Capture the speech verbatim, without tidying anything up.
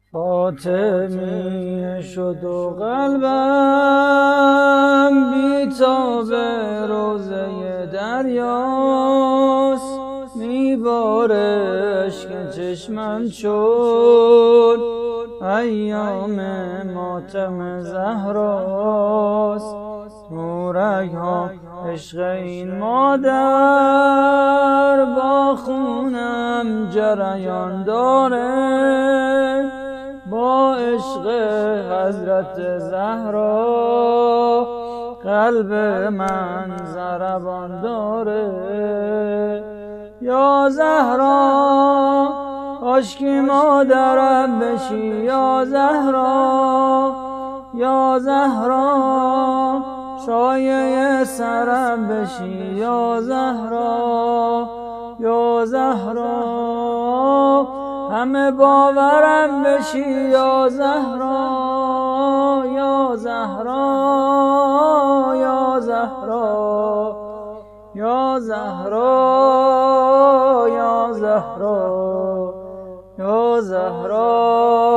فاطمیه شد و قلبم بی‌تاب روضه دریاست، میباره اشک چشمم چون ایام ماتم زهراست. تو رگ‌ها عشق این مادر با خونم جریان داره، با عشق حضرت زهرا قلب من ضربان داره. یا زهرا کاشکی مادرم بشی، یا زهرا یا زهرا شایعه سرم بشی، یا زهرا یا زهرا همه باورم بشی، یا زهرا یا زهرا یا زهرا یا زهرا یا زهرا یا زهرا